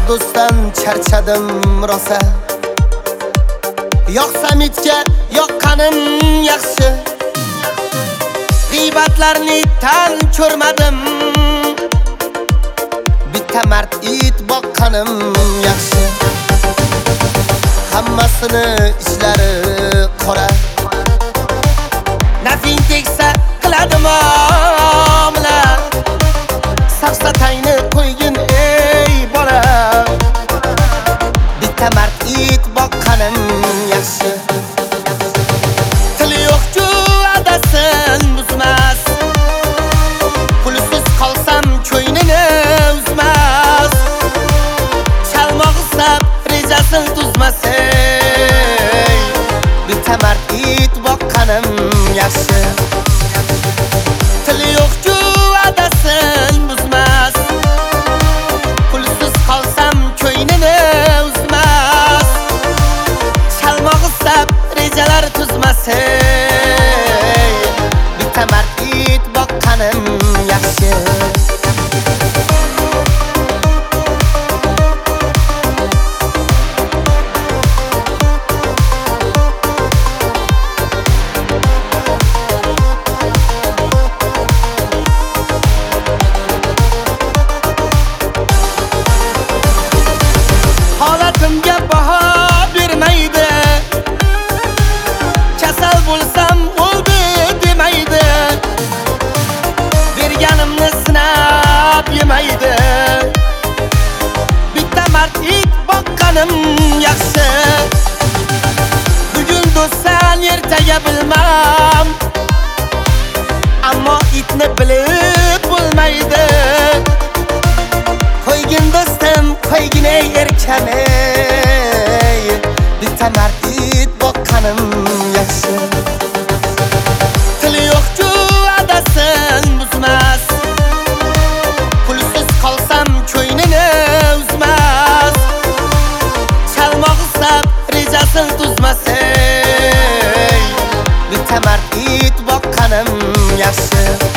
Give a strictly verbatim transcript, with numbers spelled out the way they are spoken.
do'stdan charchadim rosa. Yoqsam itga yoqqanim yaxshi. G'iybatlarni tan ko'rmadim. Bitta mard it boqqanim yaxshi. Hammasini ishlari qora. Nafing tegsa qiladi muomala. Safsatangni qo'ygin ey bola. Bitta mard it boqqanim yaxshi. Tili yo'q-ku adasin buzmas. Pulsiz qolsam ko'ynini uzmas. Chalmog'i sab rejasin tuzmas ey. Bitta mard it boqqanim yaxshi. Tili yo'q-ku adasin buzmas. Pulsiz qolsam ko'ynini uzmas. Chalmog'i sab rejalar tuzmas ey. Bitta mard it boqqanim yaxshi. Holatimga baho bermaydi. Kasal bo'lsam o'ldi demaydi. Berganimni sinab yemaydi. Bitta mard it boqqanim yaxshi. Bugun do'stsan ertaga bilmam. Ammo itni bilib bo'lmaydi. Qo'ygin do'stim, qo'ygin ey erkam ey. Bitta mard it boqqanim yaxshi. Tili yo'q-ku adasin buzmas. Pulsiz qolsam ko'ynini uzmas. Chalmog'i sab rejasin tuzmas ey. Bitta mard it boqqanim yaxshi.